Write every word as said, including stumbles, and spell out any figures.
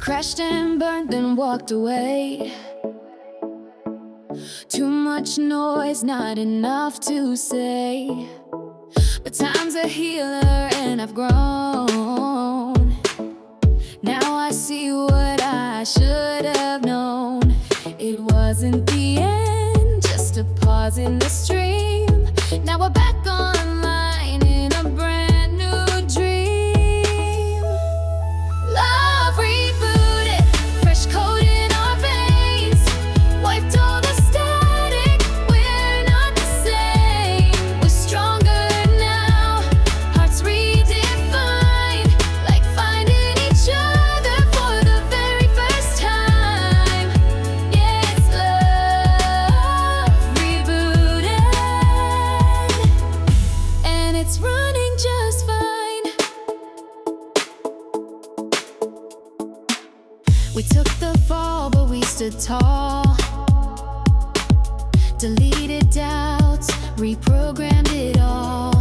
Crashed and burned, then walked away. Too much noise, not enough to say. But time's a healer and I've grown. Now I see what I should have known. It wasn't the end, just a pause in the stream. Now we're back online in a brand new dream. Love rebooted, fresh code in our veins. Wiped all the static, we're not the same. We're stronger now, hearts redefined. Like finding each other for the very first time. Yeah, it's love rebooted, and it's running just fine. We took the fall, but we stood tall. Deleted doubts, reprogrammed it all.